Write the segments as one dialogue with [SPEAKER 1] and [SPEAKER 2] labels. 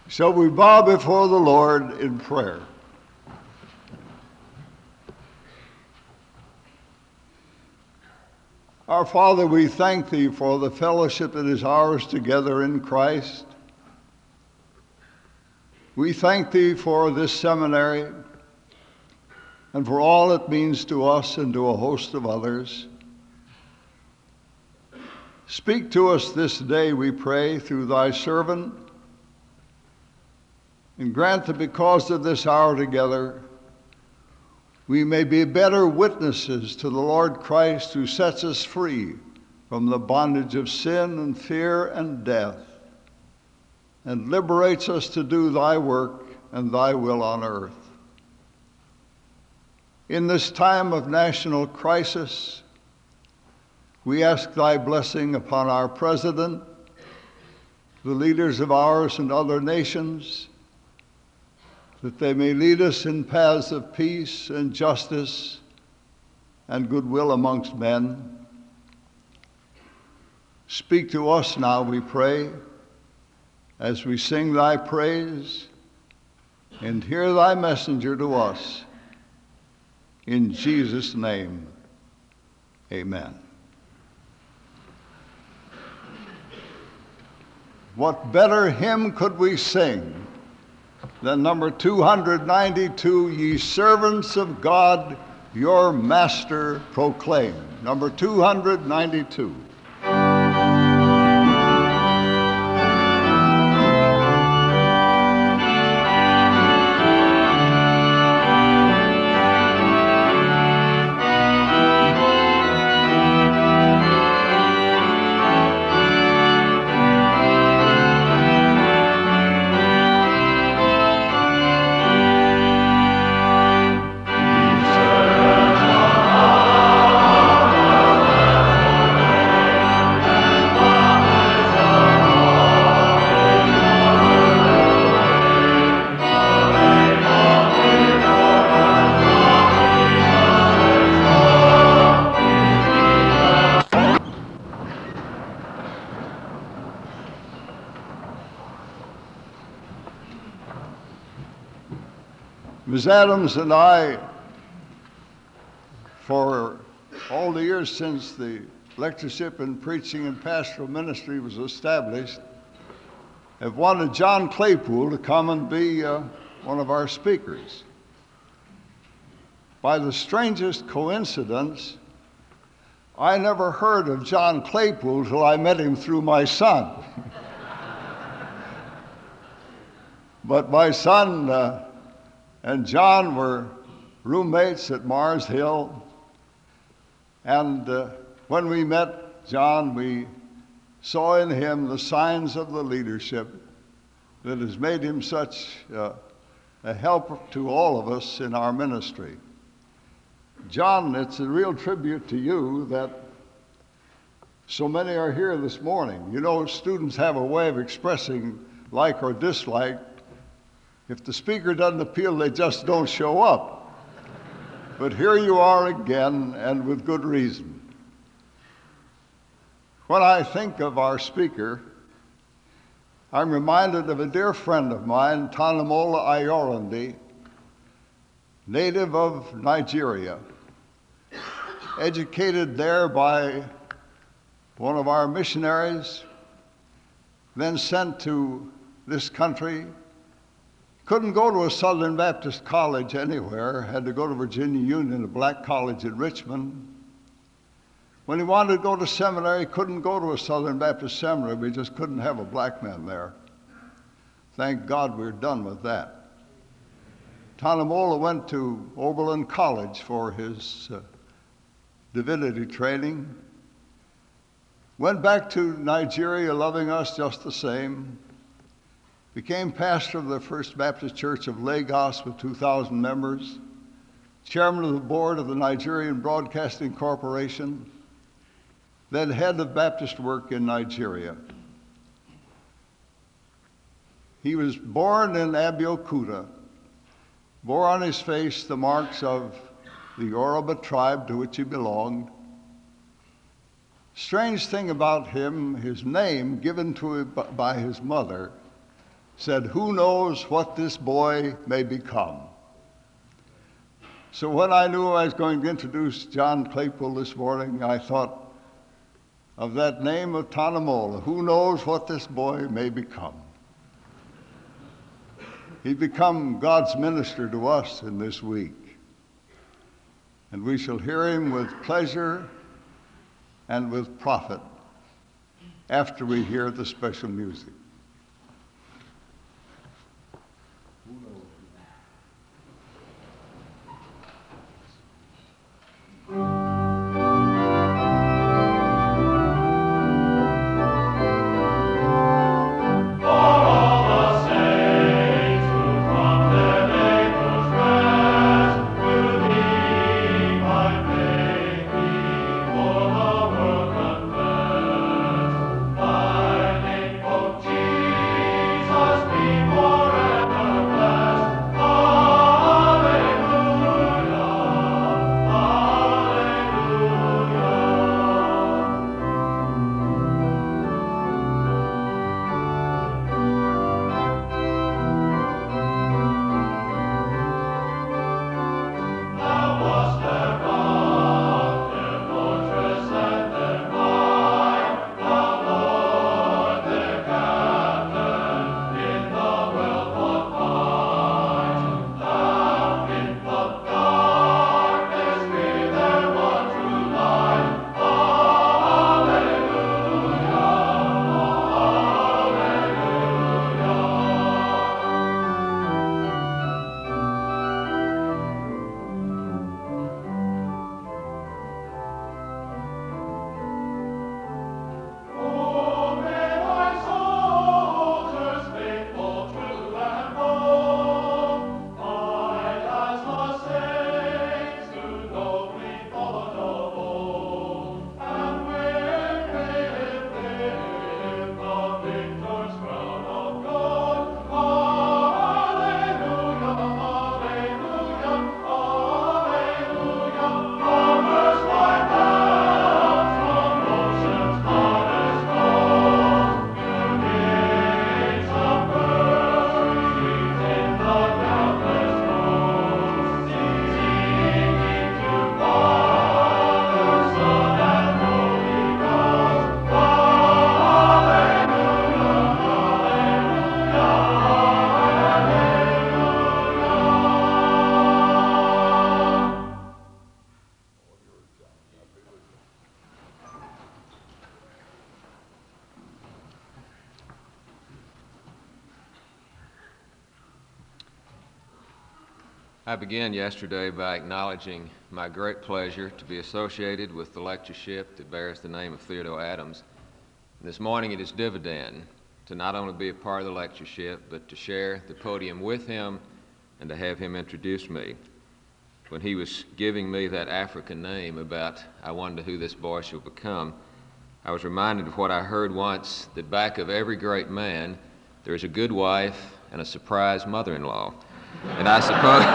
[SPEAKER 1] Shall we bow before the Lord in prayer? Our Father, we thank Thee for the fellowship that is ours together in Christ. We thank Thee for this seminary and for all it means to us and to a host of others. Speak to us this day, we pray, through Thy servant, and grant that because of this hour together, we may be better witnesses to the Lord Christ, who sets us free from the bondage of sin and fear and death, and liberates us to do Thy work and Thy will on earth. In this time of national crisis, we ask Thy blessing upon our president, the leaders of ours and other nations, that they may lead us in paths of peace and justice and goodwill amongst men. Speak to us now, we pray, as we sing Thy praise, and hear Thy messenger to us. In Jesus' name, amen. What better hymn could we sing than number 292, Ye Servants of God, Your Master Proclaim. Number 292. Ms. Adams and I, for all the years since the lectureship in preaching and pastoral ministry was established, have wanted John Claypool to come and be one of our speakers. By the strangest coincidence, I never heard of John Claypool till I met him through my son. But my son and John were roommates at Mars Hill. And when we met John, we saw in him the signs of the leadership that has made him such a help to all of us in our ministry. John, it's a real tribute to you that so many are here this morning. You know, students have a way of expressing like or dislike. If the speaker doesn't appeal, they just don't show up. But here you are again, and with good reason. When I think of our speaker, I'm reminded of a dear friend of mine, Tanamola Ayorande, native of Nigeria, educated there by one of our missionaries, then sent to this country. Couldn't go to a Southern Baptist college anywhere, had to go to Virginia Union, a black college in Richmond. When he wanted to go to seminary, couldn't go to a Southern Baptist seminary, we just couldn't have a black man there. Thank God we're done with that. Tanamola went to Oberlin College for his divinity training, went back to Nigeria loving us just the same, became pastor of the First Baptist Church of Lagos with 2,000 members, chairman of the board of the Nigerian Broadcasting Corporation, then head of Baptist work in Nigeria. He was born in Abeokuta, bore on his face the marks of the Yoruba tribe to which he belonged. Strange thing about him, his name given to him by his mother said, "Who knows what this boy may become?" So when I knew I was going to introduce John Claypool this morning, I thought of that name of Tanamola. Who knows what this boy may become? He's become God's minister to us in this week, and we shall hear him with pleasure and with profit after we hear the special music.
[SPEAKER 2] I began yesterday by acknowledging my great pleasure to be associated with the lectureship that bears the name of Theodore Adams. And this morning it is dividend to not only be a part of the lectureship, but to share the podium with him and to have him introduce me. When he was giving me that African name about, "I wonder who this boy shall become," I was reminded of what I heard once, that back of every great man, there is a good wife and a surprise mother-in-law. And I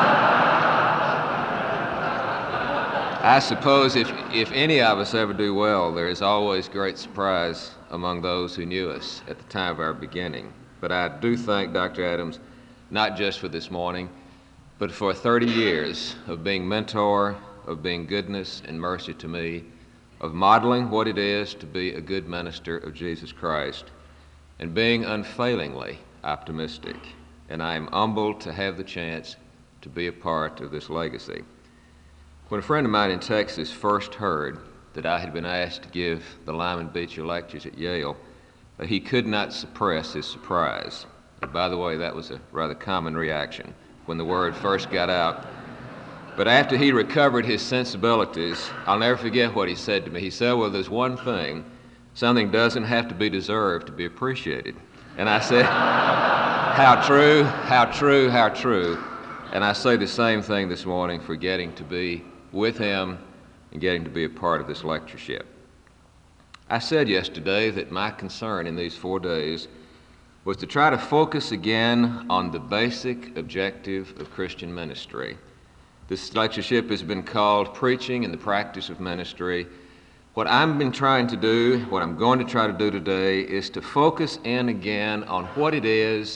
[SPEAKER 2] suppose if any of us ever do well, there is always great surprise among those who knew us at the time of our beginning. But I do thank Dr. Adams, not just for this morning, but for 30 years of being mentor, of being goodness and mercy to me, of modeling what it is to be a good minister of Jesus Christ, and being unfailingly optimistic. And I am humbled to have the chance to be a part of this legacy. When a friend of mine in Texas first heard that I had been asked to give the Lyman Beecher lectures at Yale, he could not suppress his surprise. And by the way, that was a rather common reaction when the word first got out. But after he recovered his sensibilities, I'll never forget what he said to me. He said, "Well, there's one thing. Something doesn't have to be deserved to be appreciated." And I said, "How true, how true, how true." And I say the same thing this morning for getting to be with him and getting to be a part of this lectureship. I said yesterday that my concern in these 4 days was to try to focus again on the basic objective of Christian ministry. This lectureship has been called Preaching and the Practice of Ministry. What I've been trying to do, what I'm going to try to do today, is to focus in again on what it is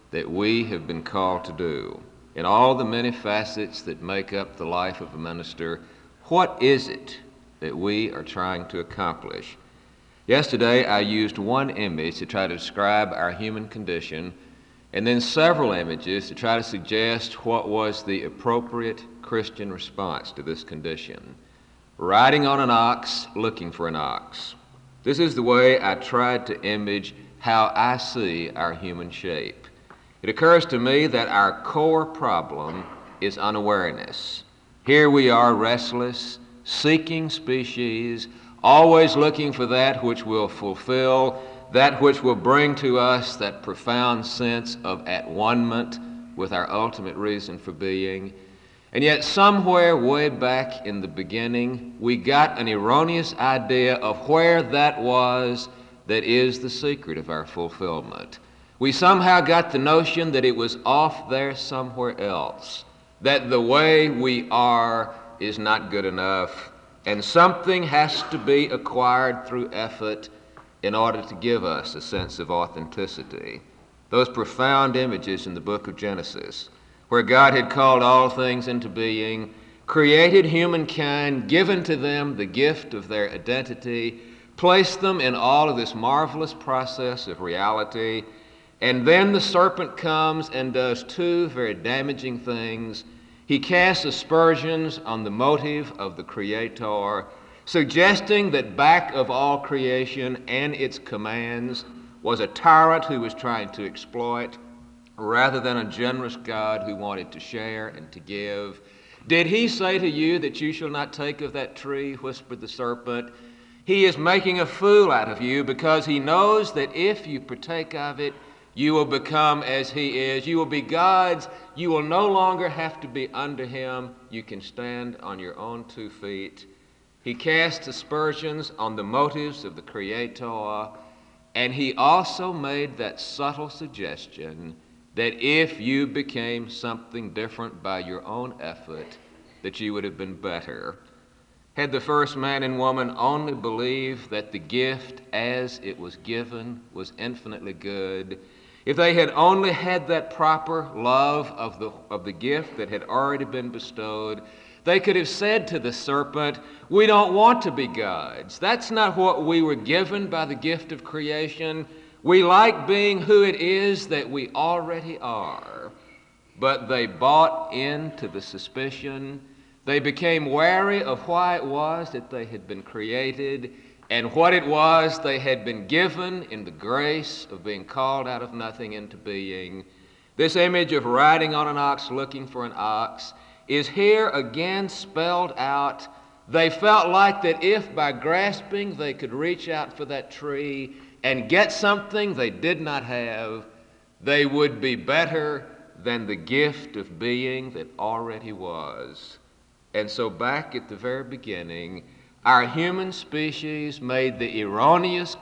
[SPEAKER 2] that we have been called to do, in all the many facets that make up the life of a minister, what is it that we are trying to accomplish? Yesterday, I used one image to try to describe our human condition, and then several images to try to suggest what was the appropriate Christian response to this condition. Riding on an ox, looking for an ox. This is the way I tried to image how I see our human shape. It occurs to me that our core problem is unawareness. Here we are, restless, seeking species, always looking for that which will fulfill, that which will bring to us that profound sense of at-one-ment with our ultimate reason for being. And yet somewhere way back in the beginning, we got an erroneous idea of where that was that is the secret of our fulfillment. We somehow got the notion that it was off there somewhere else, that the way we are is not good enough, and something has to be acquired through effort in order to give us a sense of authenticity. Those profound images in the book of Genesis, where God had called all things into being, created humankind, given to them the gift of their identity, placed them in all of this marvelous process of reality, and then the serpent comes and does two very damaging things. He casts aspersions on the motive of the Creator, suggesting that back of all creation and its commands was a tyrant who was trying to exploit, rather than a generous God who wanted to share and to give. Did he say to you that you shall not take of that tree, whispered the serpent? He is making a fool out of you because he knows that if you partake of it, you will become as he is. You will be gods. You will no longer have to be under him. You can stand on your own 2 feet. He cast aspersions on the motives of the Creator, and he also made that subtle suggestion that if you became something different by your own effort, that you would have been better. Had the first man and woman only believed that the gift as it was given was infinitely good, if they had only had that proper love of the gift that had already been bestowed, they could have said to the serpent, we don't want to be gods. That's not what we were given by the gift of creation. We like being who it is that we already are. But they bought into the suspicion. They became wary of why it was that they had been created and what it was they had been given in the grace of being called out of nothing into being. This image of riding on an ox, looking for an ox, is here again spelled out. They felt like that if by grasping they could reach out for that tree and get something they did not have, they would be better than the gift of being that already was. And so back at the very beginning, our human species made the erroneous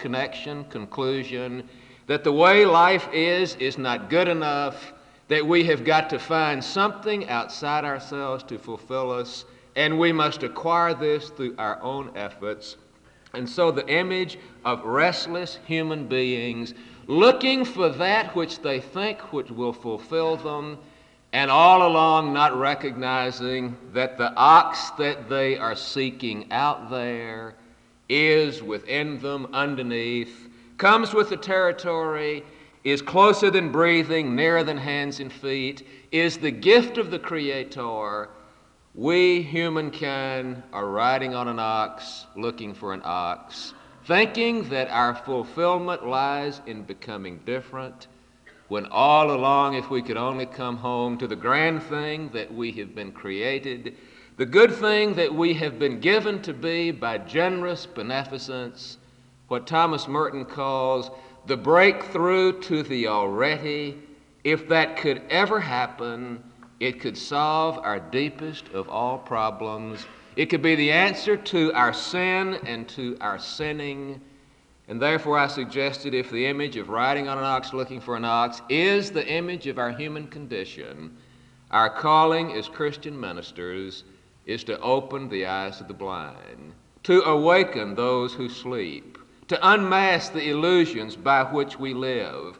[SPEAKER 2] conclusion that the way life is not good enough, that we have got to find something outside ourselves to fulfill us, and we must acquire this through our own efforts. And so the image of restless human beings looking for that which they think which will fulfill them, and all along not recognizing that the ox that they are seeking out there is within them underneath, comes with the territory, is closer than breathing, nearer than hands and feet, is the gift of the Creator. We, humankind, are riding on an ox, looking for an ox, thinking that our fulfillment lies in becoming different, when all along, if we could only come home to the grand thing that we have been created, the good thing that we have been given to be by generous beneficence, what Thomas Merton calls the breakthrough to the already. If that could ever happen, it could solve our deepest of all problems. It could be the answer to our sin and to our sinning. And therefore I suggested if the image of riding on an ox looking for an ox is the image of our human condition, our calling as Christian ministers is to open the eyes of the blind, to awaken those who sleep, to unmask the illusions by which we live,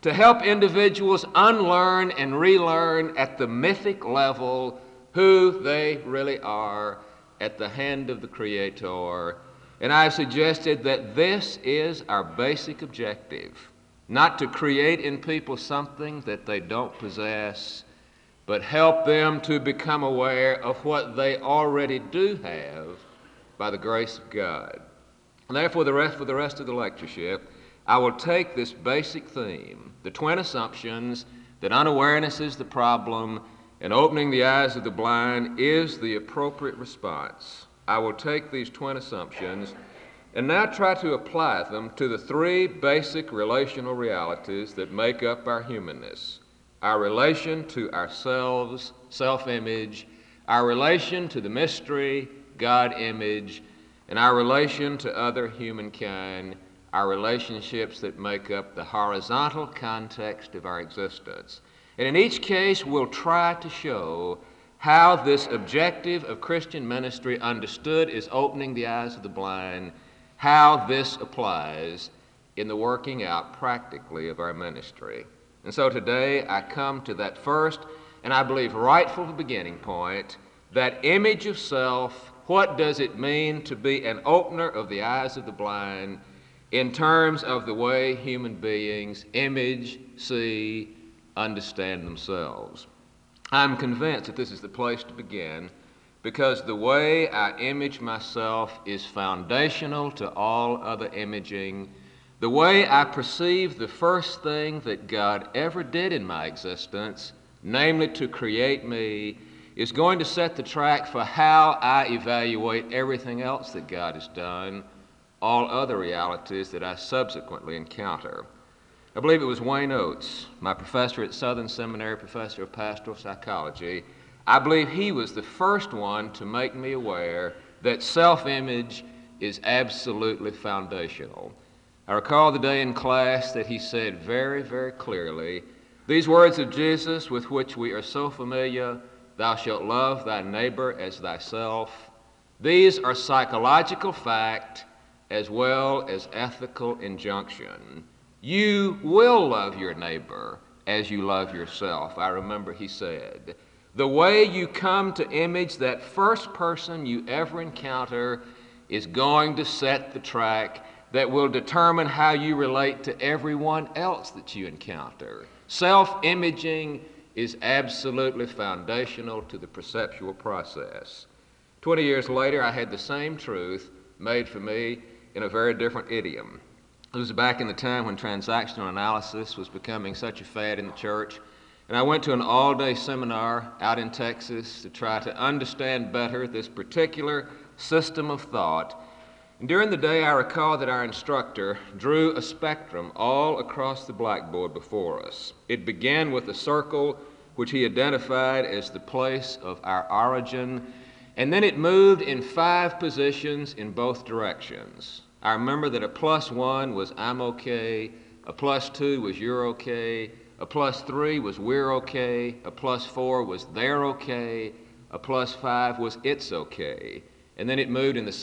[SPEAKER 2] to help individuals unlearn and relearn at the mythic level who they really are at the hand of the Creator. And I've suggested that this is our basic objective, not to create in people something that they don't possess, but help them to become aware of what they already do have by the grace of God. And therefore, for the rest of the lectureship, I will take this basic theme, the twin assumptions that unawareness is the problem and opening the eyes of the blind is the appropriate response. I will take these twin assumptions and now try to apply them to the three basic relational realities that make up our humanness: our relation to ourselves, self-image, our relation to the mystery, God-image, and our relation to other humankind, our relationships that make up the horizontal context of our existence. And in each case, we'll try to show how this objective of Christian ministry, understood as opening the eyes of the blind, how this applies in the working out practically of our ministry. And so today I come to that first, and I believe rightful beginning point, that image of self. What does it mean to be an opener of the eyes of the blind in terms of the way human beings image, see, understand themselves? I'm convinced that this is the place to begin because the way I image myself is foundational to all other imaging. The way I perceive the first thing that God ever did in my existence, namely to create me, is going to set the track for how I evaluate everything else that God has done, all other realities that I subsequently encounter. I believe it was Wayne Oates, my professor at Southern Seminary, professor of pastoral psychology. I believe he was the first one to make me aware that self-image is absolutely foundational. I recall the day in class that he said very, very clearly, these words of Jesus with which we are so familiar, "Thou shalt love thy neighbor as thyself." These are psychological fact as well as ethical injunction. You will love your neighbor as you love yourself, I remember he said. The way you come to image that first person you ever encounter is going to set the track that will determine how you relate to everyone else that you encounter. Self-imaging is absolutely foundational to the perceptual process. 20 years later, I had the same truth made for me in a very different idiom. It was back in the time when transactional analysis was becoming such a fad in the church, and I went to an all-day seminar out in Texas to try to understand better this particular system of thought. And during the day, I recall that our instructor drew a spectrum all across the blackboard before us. It began with a circle which he identified as the place of our origin, and then it moved in 5 positions in both directions. I remember that a +1 was I'm okay, a +2 was you're okay, a +3 was we're okay, a +4 was they're okay, a +5 was it's okay. And then it moved in the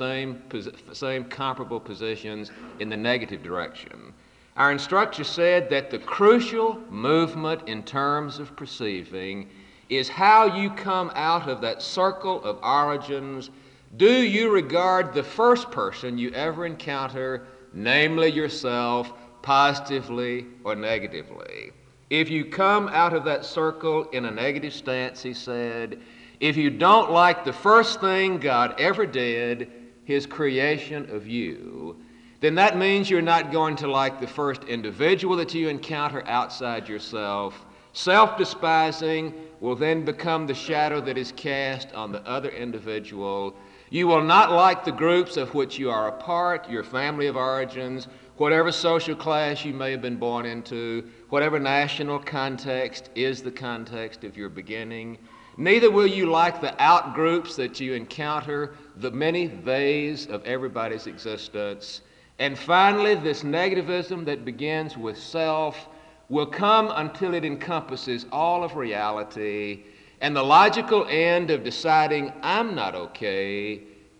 [SPEAKER 2] same comparable positions in the negative direction. Our instructor said that the crucial movement in terms of perceiving is how you come out of that circle of origins. Do you regard the first person you ever encounter, namely yourself, positively or negatively? If you come out of that circle in a negative stance, he said, if you don't like the first thing God ever did, his creation of you, then that means you're not going to like the first individual that you encounter outside yourself. Self-despising will then become the shadow that is cast on the other individual. You will not like the groups of which you are a part, your family of origins, whatever social class you may have been born into, whatever national context is the context of your beginning. Neither will you like the out-groups that you encounter, the many theys of everybody's existence. And finally, this negativism that begins with self will come until it encompasses all of reality, and the logical end of deciding I'm not okay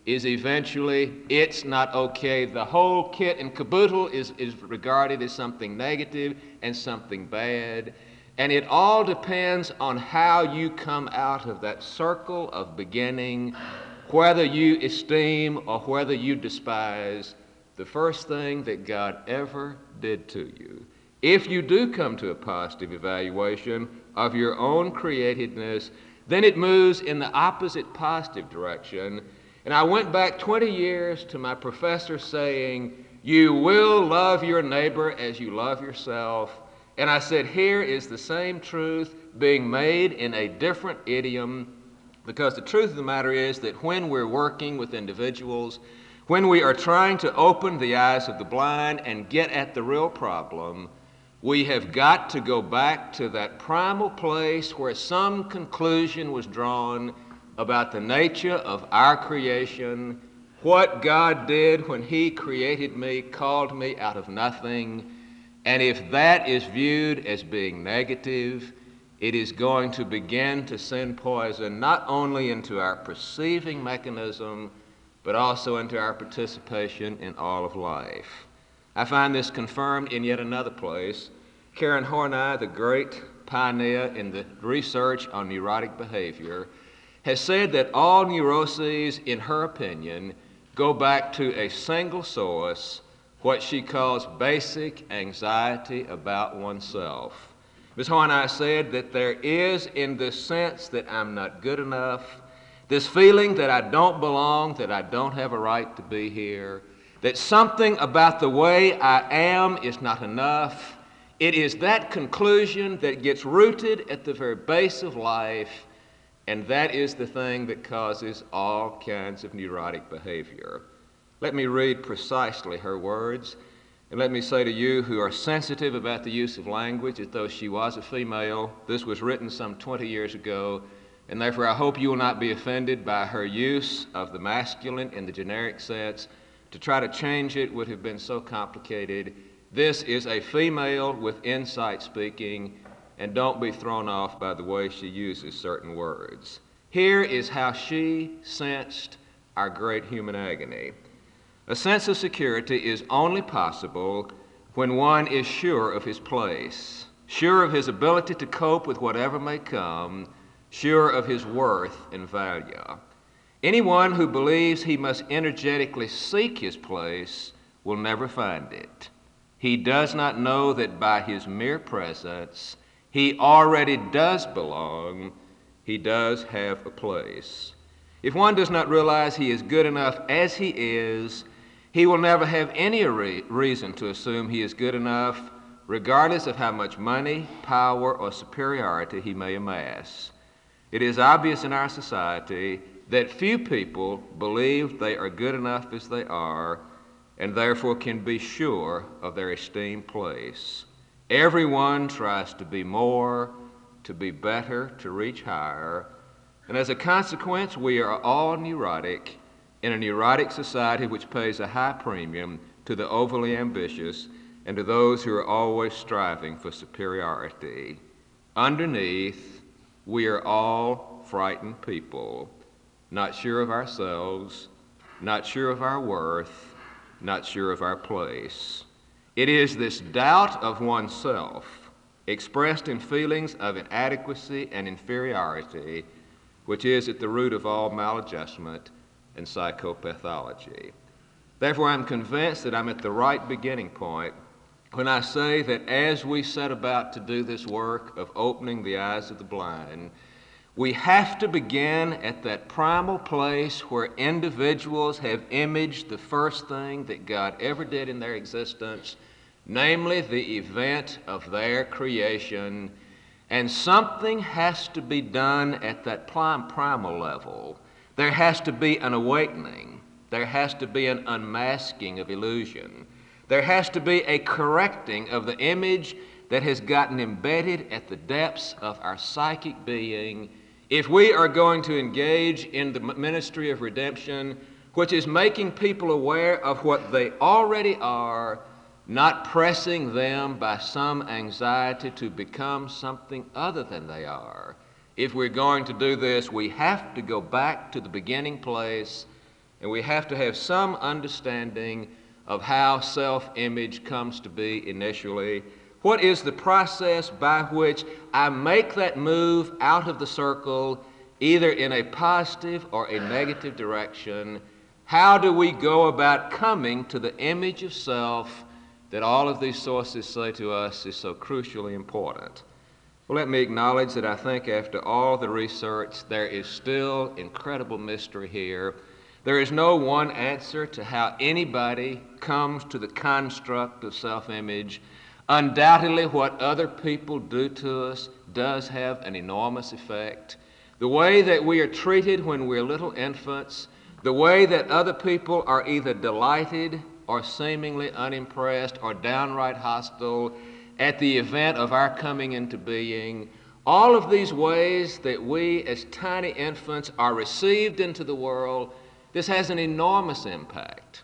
[SPEAKER 2] is eventually, it's not okay. The whole kit and caboodle is regarded as something negative and something bad. And it all depends on how you come out of that circle of beginning, whether you esteem or whether you despise the first thing that God ever did to you. If you do come to a positive evaluation of your own createdness, then it moves in the opposite positive direction. And I went back 20 years to my professor saying, "You will love your neighbor as you love yourself." And I said, here is the same truth being made in a different idiom, because the truth of the matter is that when we're working with individuals, when we are trying to open the eyes of the blind and get at the real problem, we have got to go back to that primal place where some conclusion was drawn about the nature of our creation, what God did when He created me, called me out of nothing. And if that is viewed as being negative, it is going to begin to send poison not only into our perceiving mechanism, but also into our participation in all of life. I find this confirmed in yet another place. Karen Horney, the great pioneer in the research on neurotic behavior, has said that all neuroses, in her opinion, go back to a single source, what she calls basic anxiety about oneself. Ms. Horney said that there is, in the sense that I'm not good enough, this feeling that I don't belong, that I don't have a right to be here, that something about the way I am is not enough. It is that conclusion that gets rooted at the very base of life, and that is the thing that causes all kinds of neurotic behavior. Let me read precisely her words, and let me say to you who are sensitive about the use of language as though she was a female, this was written some 20 years ago, and therefore I hope you will not be offended by her use of the masculine in the generic sense. To try to change it would have been so complicated. This is a female with insight speaking, and don't be thrown off by the way she uses certain words. Here is how she sensed our great human agony. A sense of security is only possible when one is sure of his place, sure of his ability to cope with whatever may come, sure of his worth and value. Anyone who believes he must energetically seek his place will never find it. He does not know that by his mere presence, he already does belong, he does have a place. If one does not realize he is good enough as he is, he will never have any reason to assume he is good enough, regardless of how much money, power, or superiority he may amass. It is obvious in our society that few people believe they are good enough as they are, and therefore can be sure of their esteemed place. Everyone tries to be more, to be better, to reach higher, and as a consequence, we are all neurotic in a neurotic society which pays a high premium to the overly ambitious and to those who are always striving for superiority. Underneath, we are all frightened people, not sure of ourselves, not sure of our worth, not sure of our place. It is this doubt of oneself, expressed in feelings of inadequacy and inferiority, which is at the root of all maladjustment and psychopathology. Therefore, I'm convinced that I'm at the right beginning point when I say that as we set about to do this work of opening the eyes of the blind, we have to begin at that primal place where individuals have imaged the first thing that God ever did in their existence, namely the event of their creation, and something has to be done at that primal level. There has to be an awakening. There has to be an unmasking of illusion. There has to be a correcting of the image that has gotten embedded at the depths of our psychic being if we are going to engage in the ministry of redemption, which is making people aware of what they already are, not pressing them by some anxiety to become something other than they are. If we're going to do this, we have to go back to the beginning place And we have to have some understanding of how self-image comes to be initially. What is the process by which I make that move out of the circle, either in a positive or a negative direction? How do we go about coming to the image of self that all of these sources say to us is so crucially important? Well, let me acknowledge that I think after all the research, there is still incredible mystery here. There is no one answer to how anybody comes to the construct of self-image. Undoubtedly, what other people do to us does have an enormous effect. The way that we are treated when we're little infants, the way that other people are either delighted or seemingly unimpressed or downright hostile at the event of our coming into being, all of these ways that we as tiny infants are received into the world, this has an enormous impact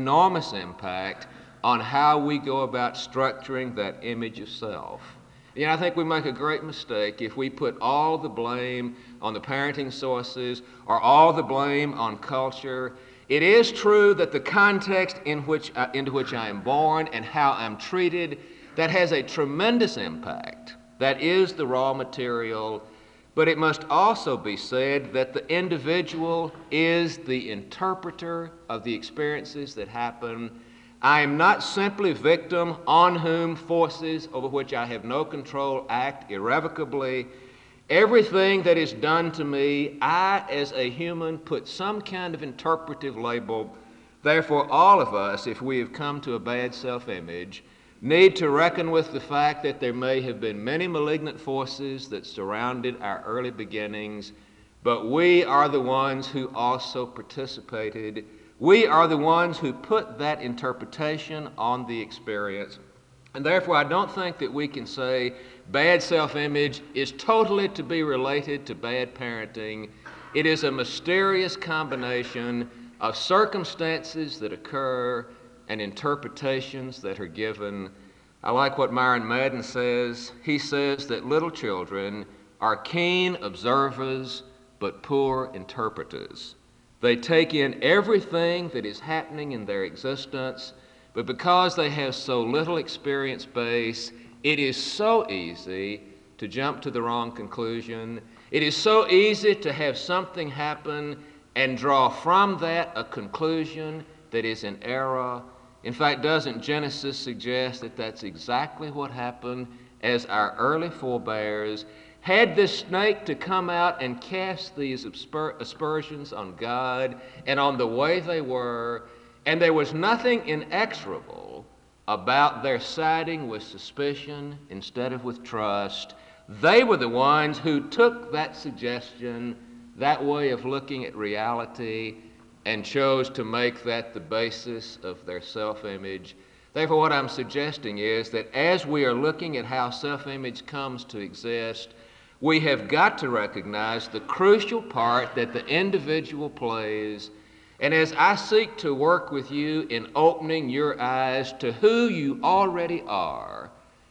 [SPEAKER 2] on how we go about structuring that image of self. You know, I think we make a great mistake if we put all the blame on the parenting sources or all the blame on culture. It is true that the context into which I am born and how I'm treated, that has a tremendous impact. That is the raw material. But it must also be said that the individual is the interpreter of the experiences that happen. I am not simply victim on whom forces over which I have no control act irrevocably. Everything that is done to me, I as a human put some kind of interpretive label. Therefore, all of us, if we have come to a bad self-image, need to reckon with the fact that there may have been many malignant forces that surrounded our early beginnings, but we are the ones who also participated. We are the ones who put that interpretation on the experience. And therefore, I don't think that we can say bad self-image is totally to be related to bad parenting. It is a mysterious combination of circumstances that occur and interpretations that are given. I like what Myron Madden says. He says that little children are keen observers but poor interpreters. They take in everything that is happening in their existence, but because they have so little experience base, it is so easy to jump to the wrong conclusion. It is so easy to have something happen and draw from that a conclusion that is in error. In fact, doesn't Genesis suggest that that's exactly what happened as our early forebears had this snake to come out and cast these aspersions on God and on the way they were, and there was nothing inexorable about their siding with suspicion instead of with trust. They were the ones who took that suggestion, that way of looking at reality, and chose to make that the basis of their self-image. Therefore, what I'm suggesting is that as we are looking at how self-image comes to exist, we have got to recognize the crucial part that the individual plays. And as I seek to work with you in opening your eyes to who you already are,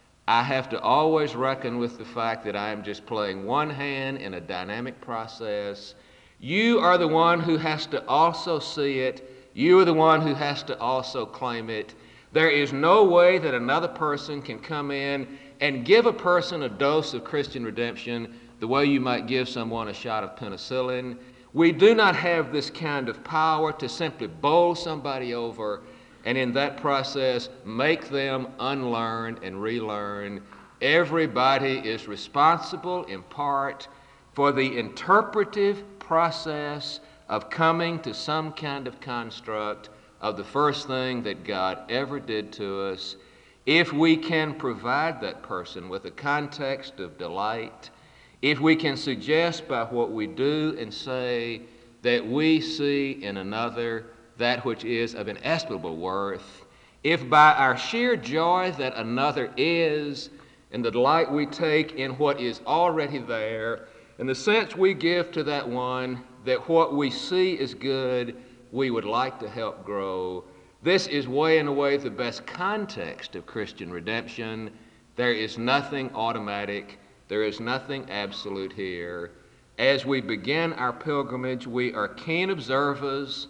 [SPEAKER 2] I have to always reckon with the fact that I am just playing one hand in a dynamic process. You are the one who has to also see it. You are the one who has to also claim it. There is no way that another person can come in and give a person a dose of Christian redemption the way you might give someone a shot of penicillin. We do not have this kind of power to simply bowl somebody over and in that process make them unlearn and relearn. Everybody is responsible in part for the interpretive process of coming to some kind of construct of the first thing that God ever did to us. If we can provide that person with a context of delight, if we can suggest by what we do and say that we see in another that which is of inestimable worth, if by our sheer joy that another is, and the delight we take in what is already there, and the sense we give to that one that what we see is good, we would like to help grow. This is way and away the best context of Christian redemption. There is nothing automatic. There is nothing absolute here. As we begin our pilgrimage, we are keen observers,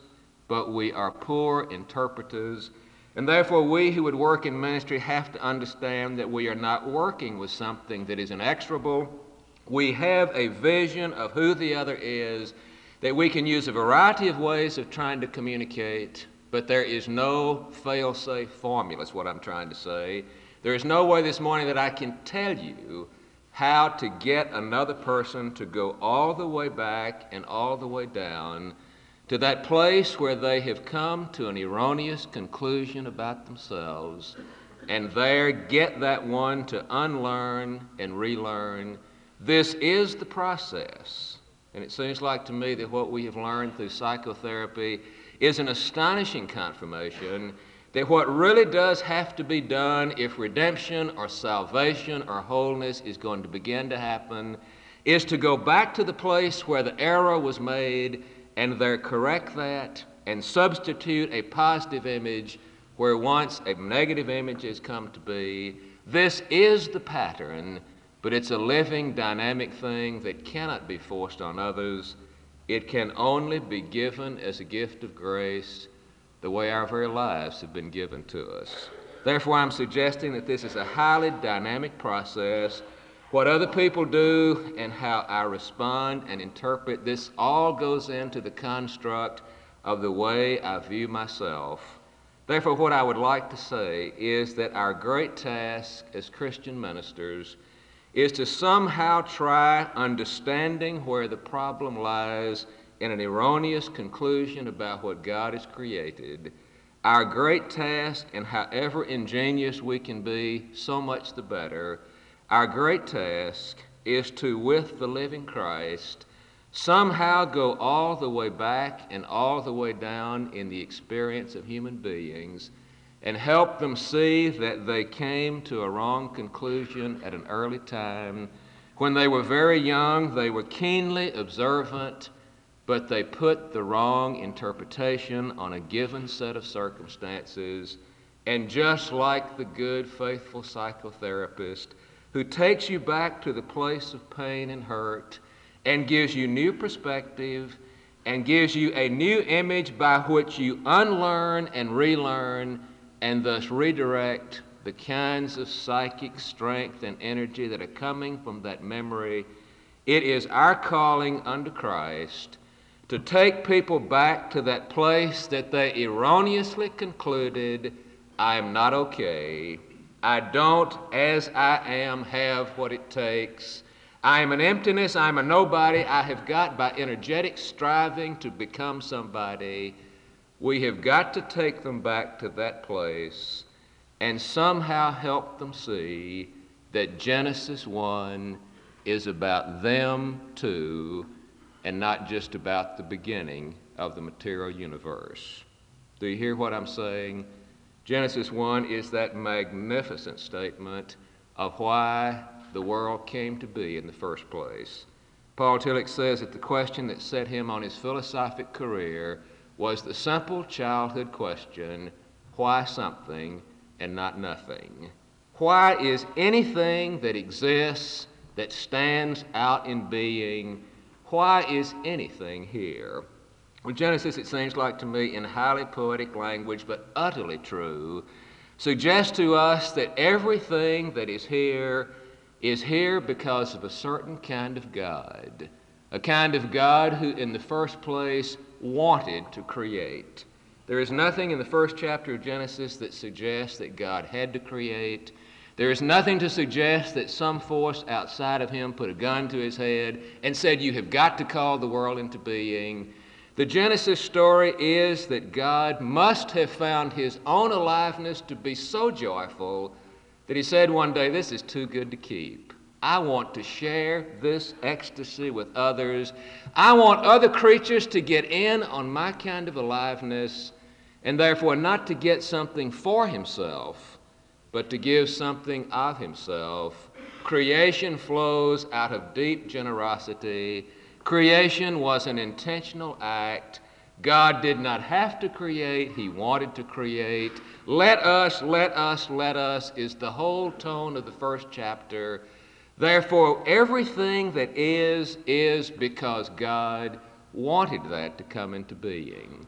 [SPEAKER 2] but we are poor interpreters. And therefore, we who would work in ministry have to understand that we are not working with something that is inexorable. We have a vision of who the other is, that we can use a variety of ways of trying to communicate, but there is no fail-safe formula, is what I'm trying to say. There is no way this morning that I can tell you how to get another person to go all the way back and all the way down to that place where they have come to an erroneous conclusion about themselves, and there get that one to unlearn and relearn. This is the process. And it seems like to me that what we have learned through psychotherapy is an astonishing confirmation that what really does have to be done if redemption or salvation or wholeness is going to begin to happen is to go back to the place where the error was made and there correct that and substitute a positive image where once a negative image has come to be. This is the pattern, but it's a living, dynamic thing that cannot be forced on others. It can only be given as a gift of grace, the way our very lives have been given to us. Therefore, I'm suggesting that this is a highly dynamic process. What other people do and how I respond and interpret, this all goes into the construct of the way I view myself. Therefore, what I would like to say is that our great task as Christian ministers is to somehow try understanding where the problem lies in an erroneous conclusion about what God has created. Our great task, and however ingenious we can be, so much the better, our great task is to, with the living Christ, somehow go all the way back and all the way down in the experience of human beings and help them see that they came to a wrong conclusion at an early time. When they were very young, they were keenly observant, but they put the wrong interpretation on a given set of circumstances. And just like the good, faithful psychotherapist who takes you back to the place of pain and hurt and gives you new perspective and gives you a new image by which you unlearn and relearn and thus redirect the kinds of psychic strength and energy that are coming from that memory, it is our calling under Christ to take people back to that place that they erroneously concluded, I am not okay. I don't, as I am, have what it takes. I am an emptiness. I'm a nobody. I have got, by energetic striving to become somebody, we have got to take them back to that place and somehow help them see that Genesis 1 is about them too, and not just about the beginning of the material universe. Do you hear what I'm saying? Genesis 1 is that magnificent statement of why the world came to be in the first place. Paul Tillich says that the question that set him on his philosophic career was the simple childhood question, why something and not nothing? Why is anything that exists, that stands out in being, why is anything here? Well, Genesis, it seems like to me, in highly poetic language, but utterly true, suggests to us that everything that is here because of a certain kind of God, a kind of God who in the first place wanted to create. There is nothing in the first chapter of Genesis that suggests that God had to create. There is nothing to suggest that some force outside of him put a gun to his head and said, you have got to call the world into being. The Genesis story is that God must have found his own aliveness to be so joyful that he said one day, this is too good to keep. I want to share this ecstasy with others. I want other creatures to get in on my kind of aliveness, and therefore not to get something for himself, but to give something of himself. Creation flows out of deep generosity. Creation was an intentional act. God did not have to create, he wanted to create. Let us is the whole tone of the first chapter. Therefore, everything that is because God wanted that to come into being.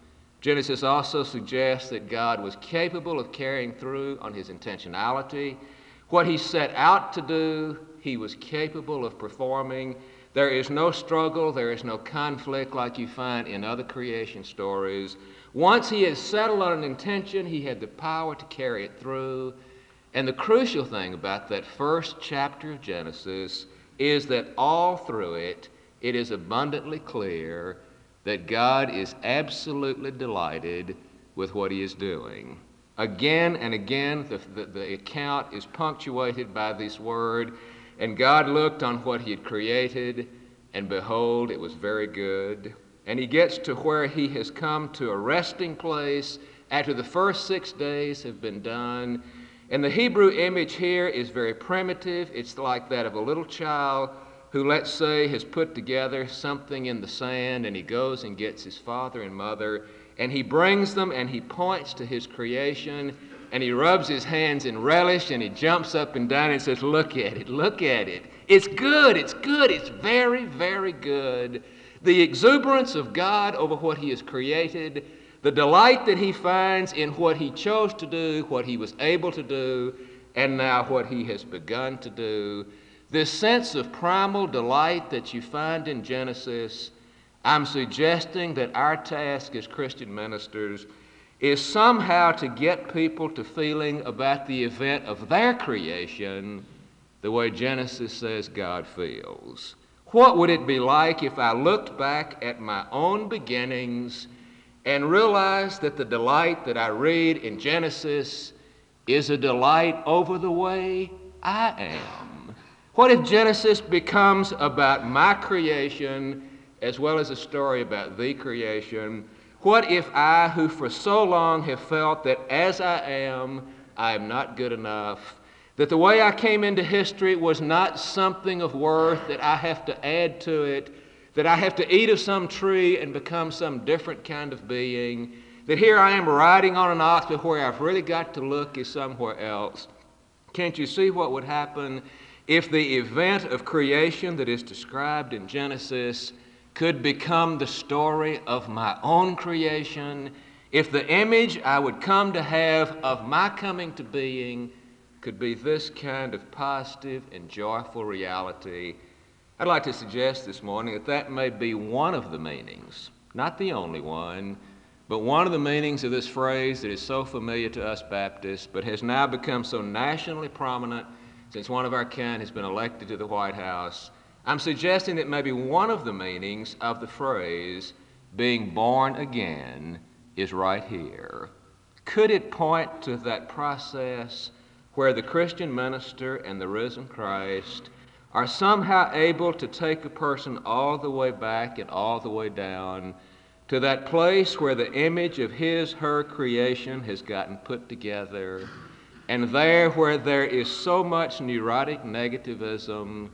[SPEAKER 2] Genesis also suggests that God was capable of carrying through on his intentionality. What he set out to do, he was capable of performing. There is no struggle, there is no conflict like you find in other creation stories. Once he had settled on an intention, he had the power to carry it through. And the crucial thing about that first chapter of Genesis is that all through it, it is abundantly clear that God is absolutely delighted with what he is doing. Again and again, the account is punctuated by this word, and God looked on what he had created, and behold, it was very good. And he gets to where he has come to a resting place after the first 6 days have been done. And the Hebrew image here is very primitive. It's like that of a little child who, let's say, has put together something in the sand, and he goes and gets his father and mother, and he brings them and he points to his creation, and he rubs his hands in relish, and he jumps up and down and says, look at it, look at it. It's good, it's good, it's very, very good. The exuberance of God over what he has created, the delight that he finds in what he chose to do, what he was able to do, and now what he has begun to do. This sense of primal delight that you find in Genesis, I'm suggesting that our task as Christian ministers is somehow to get people to feeling about the event of their creation the way Genesis says God feels. What would it be like if I looked back at my own beginnings and realized that the delight that I read in Genesis is a delight over the way I am? What if Genesis becomes about my creation as well as a story about the creation? What if I, who for so long have felt that as I am not good enough, that the way I came into history was not something of worth, that I have to add to it, that I have to eat of some tree and become some different kind of being, that here I am riding on an ox, but where I've really got to look is somewhere else? Can't you see what would happen if the event of creation that is described in Genesis could become the story of my own creation? If the image I would come to have of my coming to being could be this kind of positive and joyful reality, I'd like to suggest this morning that that may be one of the meanings, not the only one, but one of the meanings of this phrase that is so familiar to us Baptists, but has now become so nationally prominent since one of our kind has been elected to the White House. I'm suggesting that maybe one of the meanings of the phrase being born again is right here. Could it point to that process where the Christian minister and the risen Christ are somehow able to take a person all the way back and all the way down to that place where the image of his, her creation has gotten put together, and there where there is so much neurotic negativism,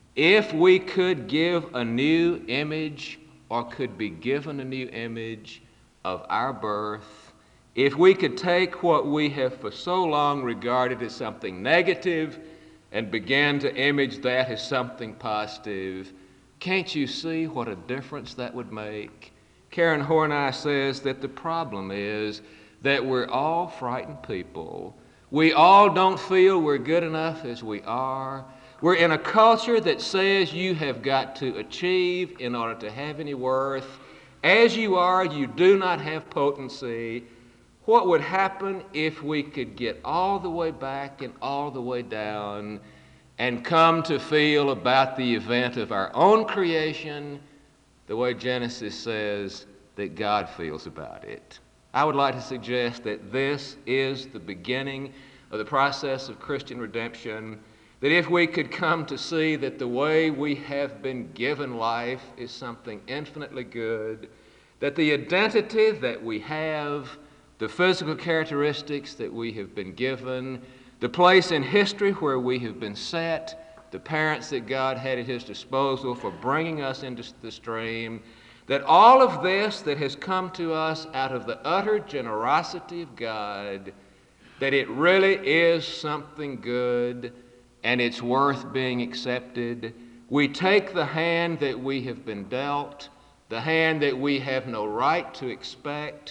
[SPEAKER 2] if we could give a new image or could be given a new image of our birth, if we could take what we have for so long regarded as something negative and begin to image that as something positive, can't you see what a difference that would make? Karen Horney says that the problem is that we're all frightened people. We all don't feel we're good enough as we are. We're in a culture that says you have got to achieve in order to have any worth. As you are, you do not have potency. What would happen if we could get all the way back and all the way down and come to feel about the event of our own creation the way Genesis says that God feels about it? I would like to suggest that this is the beginning of the process of Christian redemption, that if we could come to see that the way we have been given life is something infinitely good, that the identity that we have, the physical characteristics that we have been given, the place in history where we have been set, the parents that God had at his disposal for bringing us into the stream, that all of this that has come to us out of the utter generosity of God, that it really is something good and it's worth being accepted. We take the hand that we have been dealt, the hand that we have no right to expect,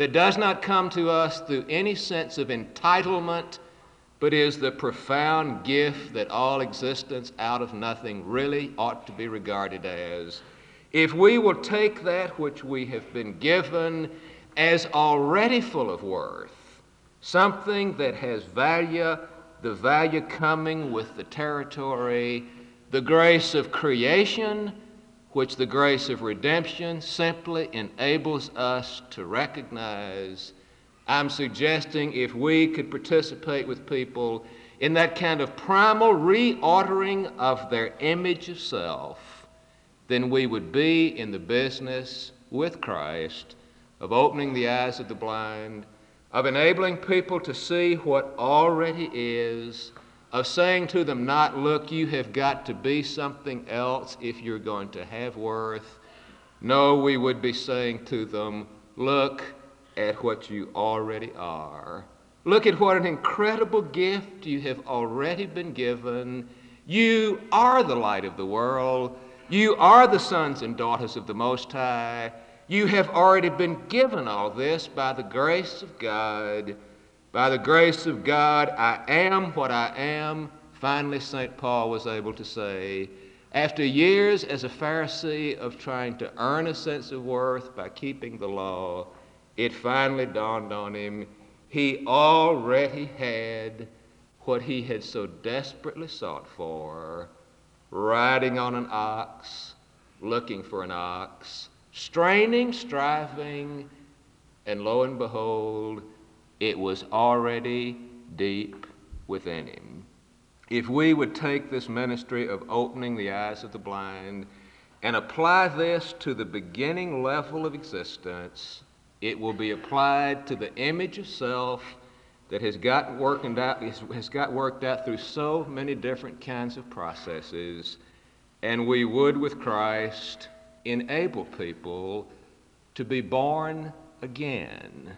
[SPEAKER 2] that does not come to us through any sense of entitlement, but is the profound gift that all existence out of nothing really ought to be regarded as. If we will take that which we have been given as already full of worth, something that has value, the value coming with the territory, the grace of creation, which the grace of redemption simply enables us to recognize, I'm suggesting if we could participate with people in that kind of primal reordering of their image of self, then we would be in the business with Christ of opening the eyes of the blind, of enabling people to see what already is, of saying to them not, look, you have got to be something else if you're going to have worth. No, we would be saying to them, look at what you already are. Look at what an incredible gift you have already been given. You are the light of the world. You are the sons and daughters of the Most High. You have already been given all this by the grace of God. By the grace of God, I am what I am. Finally, St. Paul was able to say, after years as a Pharisee of trying to earn a sense of worth by keeping the law, it finally dawned on him he already had what he had so desperately sought for, riding on an ox, looking for an ox, straining, striving, and lo and behold, it was already deep within him. If we would take this ministry of opening the eyes of the blind and apply this to the beginning level of existence, it will be applied to the image of self that has got worked out through so many different kinds of processes, and we would, with Christ, enable people to be born again,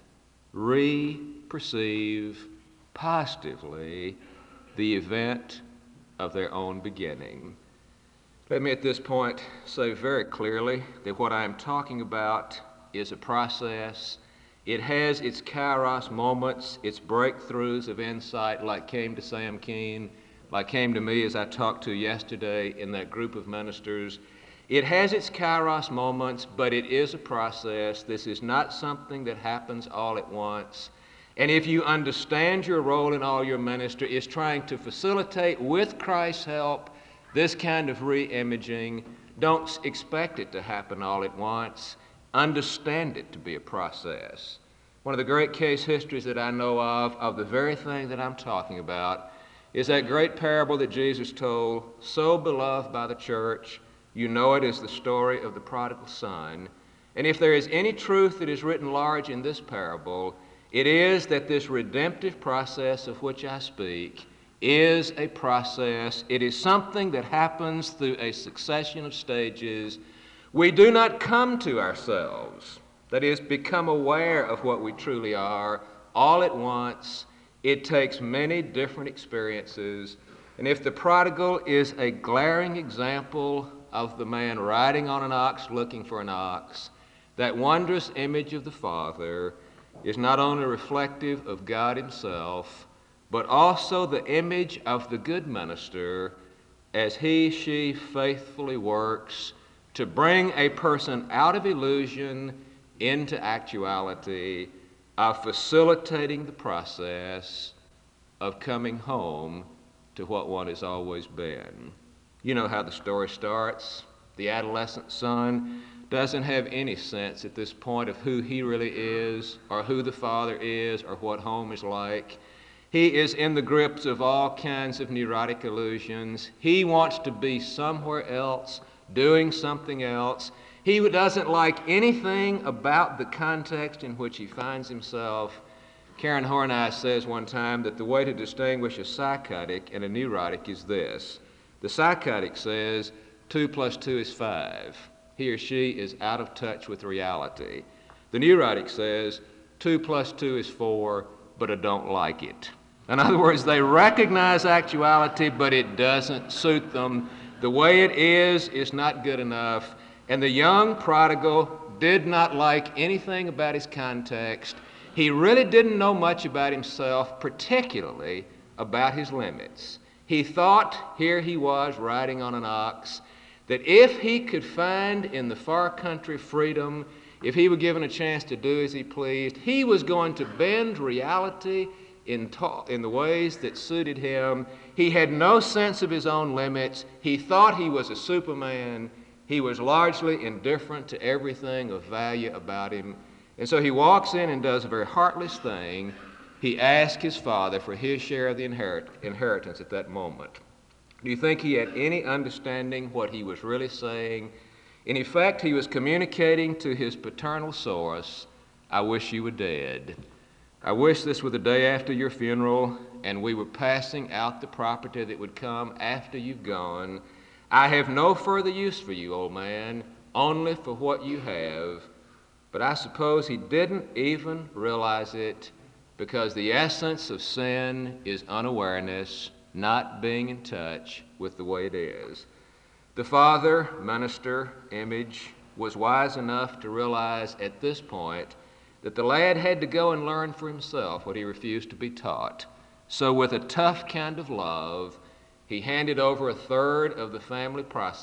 [SPEAKER 2] re-perceive positively the event of their own beginning. Let me at this point say very clearly that what I am talking about is a process. It has its kairos moments, its breakthroughs of insight like came to Sam Keen, like came to me as I talked to yesterday in that group of ministers. It has its kairos moments, but it is a process. This is not something that happens all at once. And if you understand your role in all your ministry is trying to facilitate, with Christ's help, this kind of re-imaging, don't expect it to happen all at once. Understand it to be a process. One of the great case histories that I know of the very thing that I'm talking about, is that great parable that Jesus told, so beloved by the church. You know it as the story of the prodigal son. And if there is any truth that is written large in this parable, it is that this redemptive process of which I speak is a process. It is something that happens through a succession of stages. We do not come to ourselves, that is, become aware of what we truly are all at once. It takes many different experiences. And if the prodigal is a glaring example of the man riding on an ox looking for an ox, that wondrous image of the Father is not only reflective of God himself, but also the image of the good minister as she faithfully works to bring a person out of illusion into actuality, of facilitating the process of coming home to what one has always been. You know how the story starts. The adolescent son doesn't have any sense at this point of who he really is, or who the father is, or what home is like. He is in the grips of all kinds of neurotic illusions. He wants to be somewhere else, doing something else. He doesn't like anything about the context in which he finds himself. Karen Horney says one time that the way to distinguish a psychotic and a neurotic is this. The psychotic says 2 + 2 is 5. He or she is out of touch with reality. The neurotic says 2 + 2 is 4, but I don't like it. In other words, they recognize actuality, but it doesn't suit them. The way it is not good enough. And the young prodigal did not like anything about his context. He really didn't know much about himself, particularly about his limits. He thought, here he was riding on an ox, that if he could find in the far country freedom, if he were given a chance to do as he pleased, he was going to bend reality in the ways that suited him. He had no sense of his own limits. He thought he was a Superman. He was largely indifferent to everything of value about him. And so he walks in and does a very heartless thing. He asks his father for his share of the inheritance at that moment. Do you think he had any understanding what he was really saying? In effect, he was communicating to his paternal source, I wish you were dead. I wish this were the day after your funeral and we were passing out the property that would come after you've gone. I have no further use for you, old man, only for what you have. But I suppose he didn't even realize it, because the essence of sin is unawareness, not being in touch with the way it is. The father, minister, Image, was wise enough to realize at this point that the lad had to go and learn for himself what he refused to be taught. So with a tough kind of love, he handed over a third of the family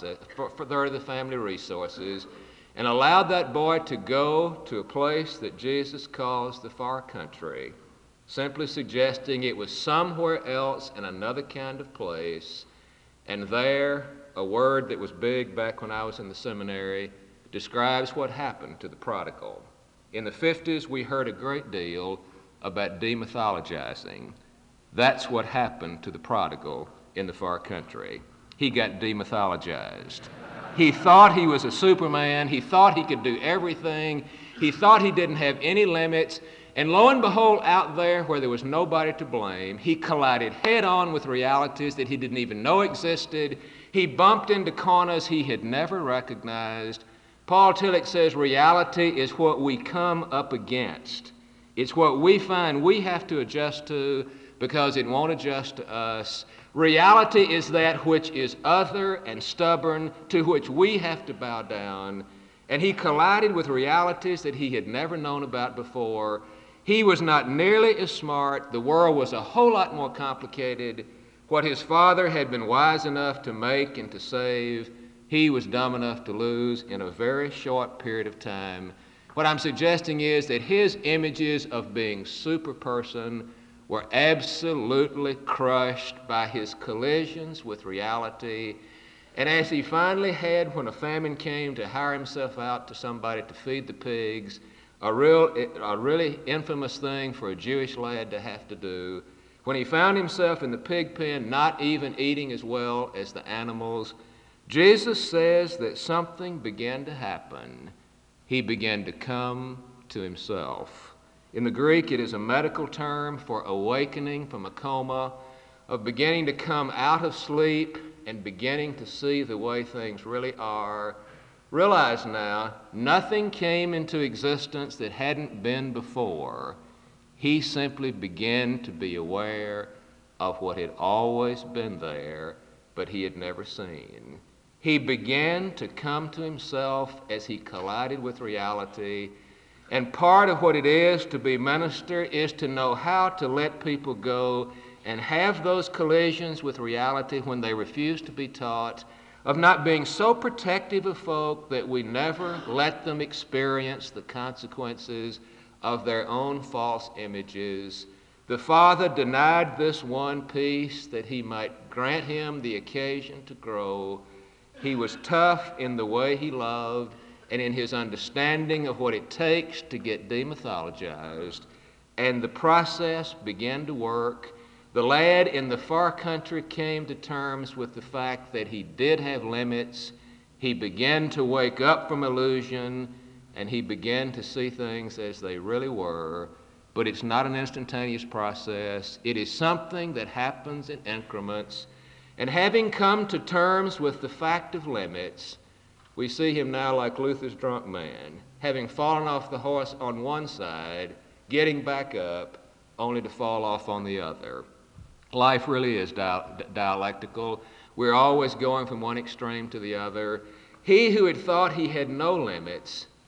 [SPEAKER 2] resources, and allowed that boy to go to a place that Jesus calls the far country, simply suggesting it was somewhere else in another kind of place. And there, a word that was big back when I was in the seminary, describes what happened to the prodigal. In the 50s, we heard a great deal about demythologizing. That's what happened to the prodigal in the far country. He got demythologized. He thought he was a Superman. He thought he could do everything. He thought he didn't have any limits. And lo and behold, out there where there was nobody to blame, he collided head on with realities that he didn't even know existed. He bumped into corners he had never recognized. Paul Tillich says reality is what we come up against. It's what we find we have to adjust to because it won't adjust to us. Reality is that which is other and stubborn, to which we have to bow down. And he collided with realities that he had never known about before. He was not nearly as smart. The world was a whole lot more complicated. What his father had been wise enough to make and to save, he was dumb enough to lose in a very short period of time. What I'm suggesting is that his images of being superperson were absolutely crushed by his collisions with reality. And as he finally had, when a famine came, to hire himself out to somebody to feed the pigs, a really infamous thing for a Jewish lad to have to do, when he found himself in the pig pen, not even eating as well as the animals, Jesus says that something began to happen. He began to come to himself. In the Greek, it is a medical term for awakening from a coma, of beginning to come out of sleep and beginning to see the way things really are. Realize now, nothing came into existence that hadn't been before. He simply began to be aware of what had always been there, but he had never seen. He began to come to himself as he collided with reality. And part of what it is to be minister is to know how to let people go and have those collisions with reality when they refuse to be taught, of not being so protective of folk that we never let them experience the consequences of their own false images. The Father denied this one piece that he might grant him the occasion to grow. He was tough in the way he loved and in his understanding of what it takes to get demythologized, and the process began to work. The lad in the far country came to terms with the fact that he did have limits. He began to wake up from illusion, and he began to see things as they really were. But it's not an instantaneous process. It is something that happens in increments. And having come to terms with the fact of limits, we see him now like Luther's drunk man, having fallen off the horse on one side, getting back up, only to fall off on the other. Life really is dialectical. We're always going from one extreme to the other. He who had thought he had no limits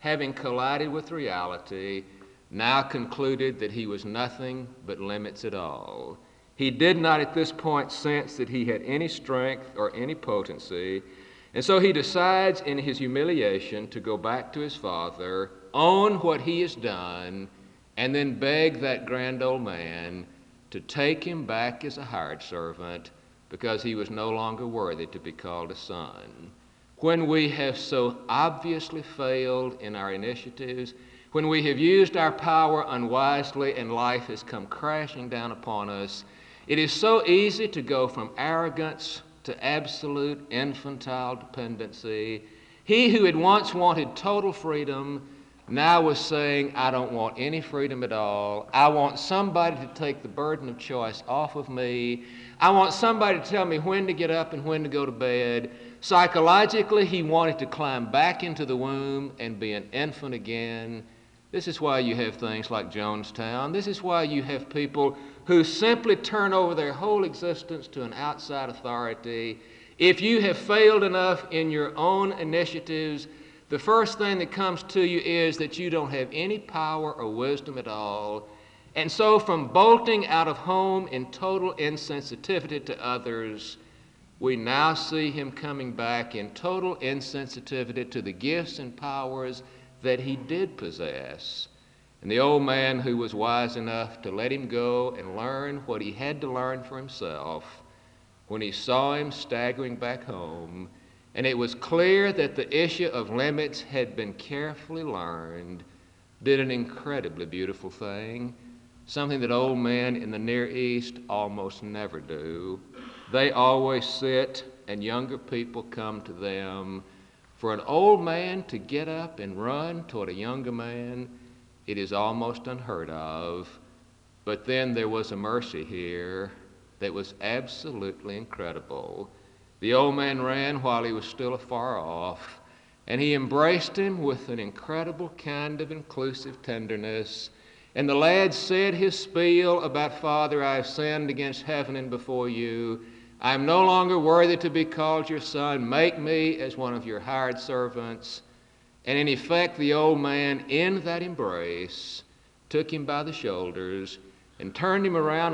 [SPEAKER 2] having collided with reality, now concluded that he was nothing but limits at all. He did not at this point sense that he had any strength or any potency, and so he decides in his humiliation to go back to his father, own what he has done, and then beg that grand old man to take him back as a hired servant because he was no longer worthy to be called a son. When we have so obviously failed in our initiatives, when we have used our power unwisely and life has come crashing down upon us, it is so easy to go from arrogance to absolute infantile dependency. He who had once wanted total freedom now was saying, I don't want any freedom at all. I want somebody to take the burden of choice off of me. I want somebody to tell me when to get up and when to go to bed. Psychologically, he wanted to climb back into the womb and be an infant again. This is why you have things like Jonestown. This is why you have people who simply turn over their whole existence to an outside authority. If you have failed enough in your own initiatives, the first thing that comes to you is that you don't have any power or wisdom at all. And so from bolting out of home in total insensitivity to others, we now see him coming back in total insensitivity to the gifts and powers that he did possess. And the old man who was wise enough to let him go and learn what he had to learn for himself, when he saw him staggering back home, and it was clear that the issue of limits had been carefully learned, did an incredibly beautiful thing, something that old men in the Near East almost never do. They always sit and younger people come to them. For an old man to get up and run toward a younger man, it is almost unheard of. But then there was a mercy here that was absolutely incredible. The old man ran while he was still afar off, and he embraced him with an incredible kind of inclusive tenderness. And the lad said his spiel about, Father, I have sinned against heaven and before you. I am no longer worthy to be called your son. Make me as one of your hired servants. And in effect, the old man, in that embrace, took him by the shoulders and turned him around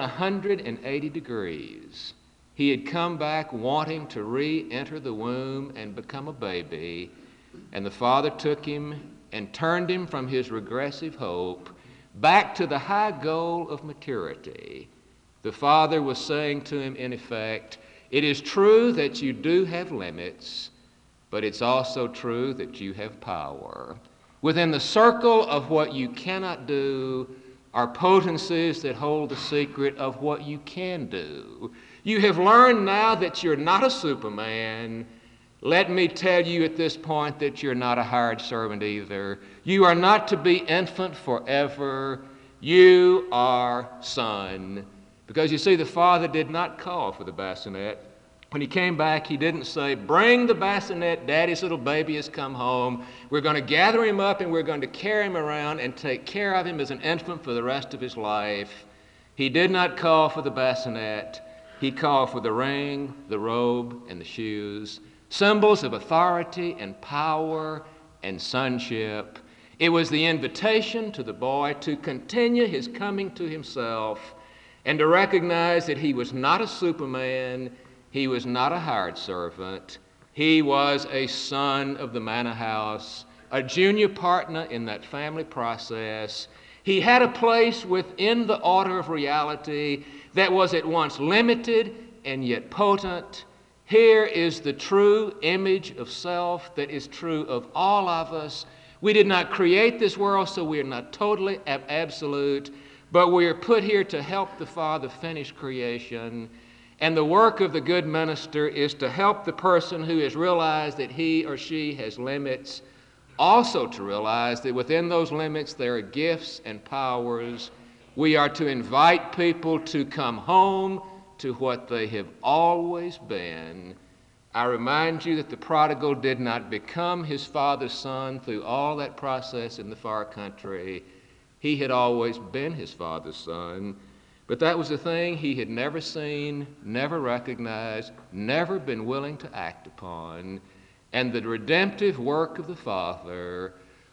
[SPEAKER 2] 180 degrees. He had come back wanting to re-enter the womb and become a baby, and the father took him and turned him from his regressive hope back to the high goal of maturity. The father was saying to him, in effect, it is true that you do have limits, but it's also true that you have power. Within the circle of what you cannot do are potencies that hold the secret of what you can do. You have learned now that you're not a Superman. Let me tell you at this point that you're not a hired servant either. You are not to be infant forever. You are son. Because you see, the father did not call for the bassinet. When he came back, he didn't say, bring the bassinet, daddy's little baby has come home. We're going to gather him up and we're going to carry him around and take care of him as an infant for the rest of his life. He did not call for the bassinet. He called for the ring, the robe, and the shoes, symbols of authority and power and sonship. It was the invitation to the boy to continue his coming to himself and to recognize that he was not a Superman, he was not a hired servant, he was a son of the manor house, a junior partner in that family process. He had a place within the order of reality that was at once limited and yet potent. Here is the true image of self that is true of all of us. We did not create this world, so we are not totally absolute, but we are put here to help the Father finish creation. And the work of the good minister is to help the person who has realized that he or she has limits, also to realize that within those limits there are gifts and powers. We are to invite people to come home to what they have always been. I remind you that the prodigal did not become his father's son through all that process in the far country. He had always been his father's son, but that was a thing he had never seen, never recognized, never been willing to act upon. And the redemptive work of the Father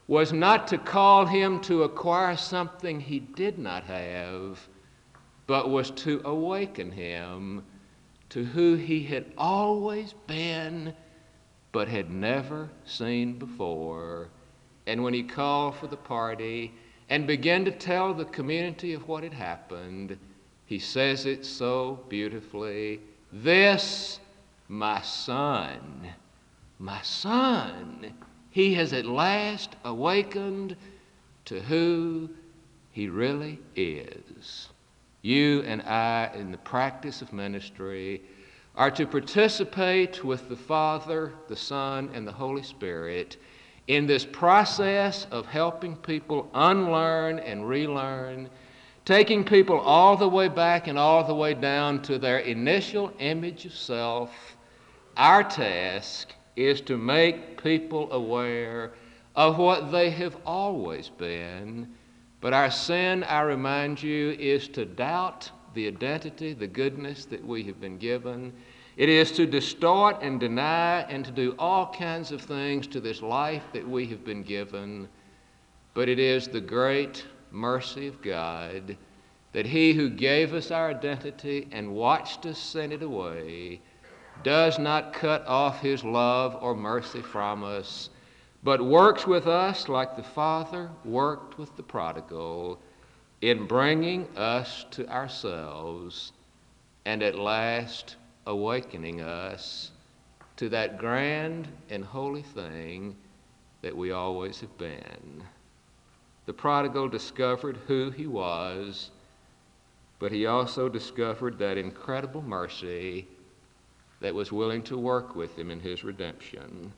[SPEAKER 2] was not to call him to acquire something he did not have, but was to awaken him to who he had always been but had never seen before. And when he called for the party and began to tell the community of what had happened, he says it so beautifully, "This, my son, he has at last awakened to who he really is." You and I, in the practice of ministry, are to participate with the Father, the Son, and the Holy Spirit in this process of helping people unlearn and relearn, taking people all the way back and all the way down to their initial image of self. Our task is to make people aware of what they have always been. But our sin, I remind you, is to doubt the identity, the goodness that we have been given. It is to distort and deny and to do all kinds of things to this life that we have been given. But it is the great mercy of God that he who gave us our identity and watched us send it away does not cut off his love or mercy from us, but works with us like the Father worked with the prodigal in bringing us to ourselves and at last awakening us to that grand and holy thing that we always have been. The prodigal discovered who he was, but he also discovered that incredible mercy that was willing to work with him in his redemption.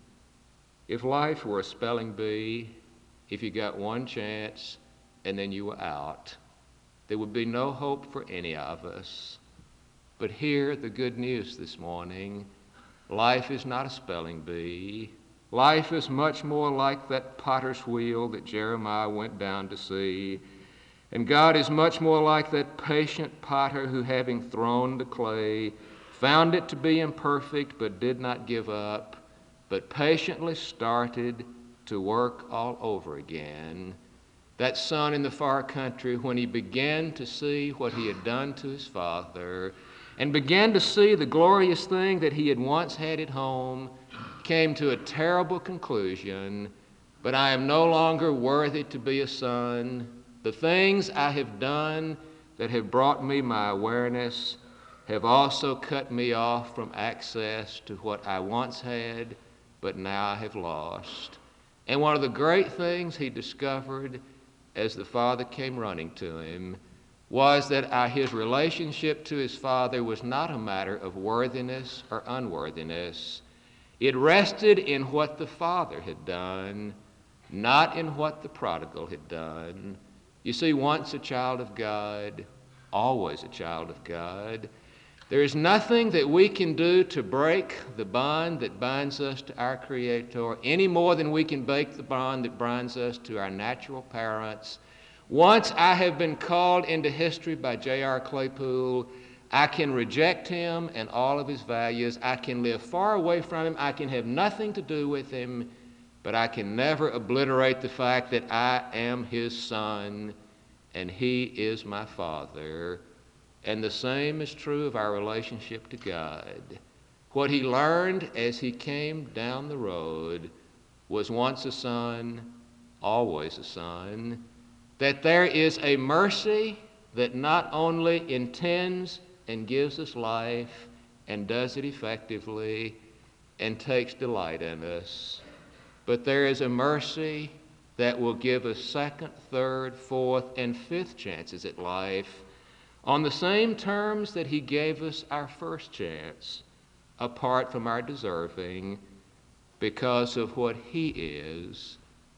[SPEAKER 2] If life were a spelling bee, if you got one chance and then you were out, there would be no hope for any of us. But hear the good news this morning. Life is not a spelling bee. Life is much more like that potter's wheel that Jeremiah went down to see. And God is much more like that patient potter who, having thrown the clay, found it to be imperfect but did not give up, but patiently started to work all over again. That son in the far country, when he began to see what he had done to his father and began to see the glorious thing that he had once had at home, came to a terrible conclusion: but I am no longer worthy to be a son. The things I have done that have brought me my awareness have also cut me off from access to what I once had, but now I have lost. And one of the great things he discovered as the father came running to him was that his relationship to his father was not a matter of worthiness or unworthiness. It rested in what the father had done, not in what the prodigal had done. You see, once a child of God, always a child of God. There is nothing that we can do to break the bond that binds us to our Creator any more than we can break the bond that binds us to our natural parents. Once I have been called into history by J.R. Claypool, I can reject him and all of his values. I can live far away from him. I can have nothing to do with him, but I can never obliterate the fact that I am his son and he is my father. And the same is true of our relationship to God. What he learned as he came down the road was once a son, always a son, that there is a mercy that not only intends and gives us life and does it effectively and takes delight in us, but there is a mercy that will give us second, third, fourth, and fifth chances at life on the same terms that he gave us our first chance, apart from our deserving, because of what he is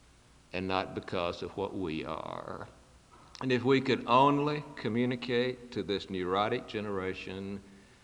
[SPEAKER 2] and not because of what we are. And if we could only communicate to this neurotic generation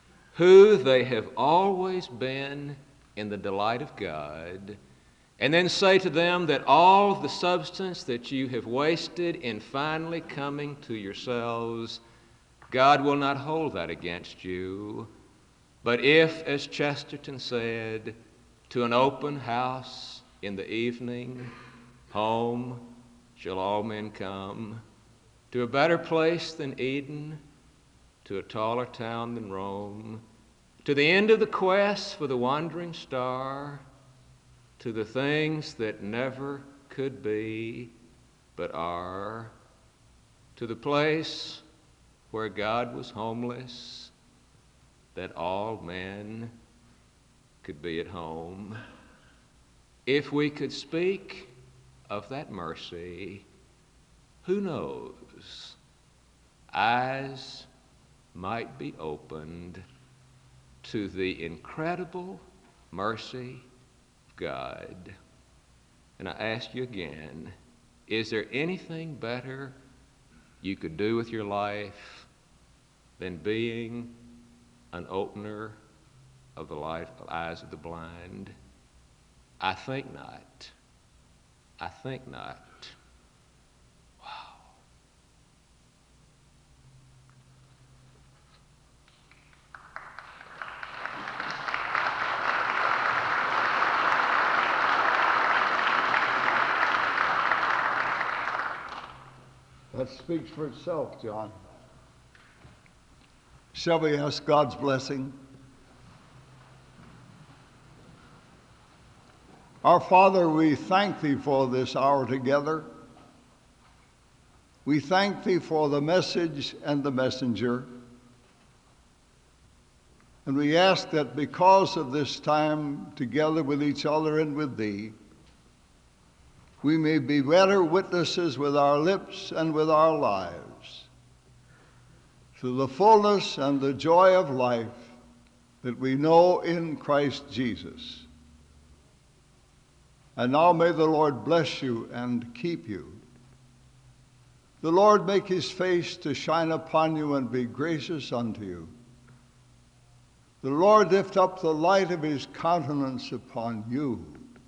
[SPEAKER 2] who they have always been in the delight of God, and then say to them that all the substance that you have wasted in finally coming to yourselves, God will not hold that against you. But if, as Chesterton said, to an open house in the evening, Home shall all men come, to a better place than Eden, to a taller town than Rome, to the end of the quest for the wandering star, to the things that never could be but are, to the place where God was homeless, that all men could be at home. If we could speak of that mercy, who knows, eyes might be opened to the incredible mercy of God. And I ask you again, is there anything better you could do with your life than being an opener of the eyes of the blind? I think not. I think not. Wow.
[SPEAKER 1] That speaks for itself, John. Shall we ask God's blessing? Our Father, we thank Thee for this hour together. We thank Thee for the message and the messenger. And we ask that because of this time together with each other and with Thee, we may be better witnesses with our lips and with our lives to the fullness and the joy of life that we know in Christ Jesus. And now may the Lord bless you and keep you. The Lord make his face to shine upon you and be gracious unto you. The Lord lift up the light of his countenance upon you,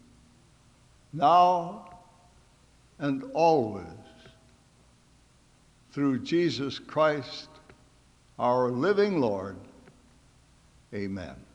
[SPEAKER 1] now and always, through Jesus Christ, our living Lord. Amen.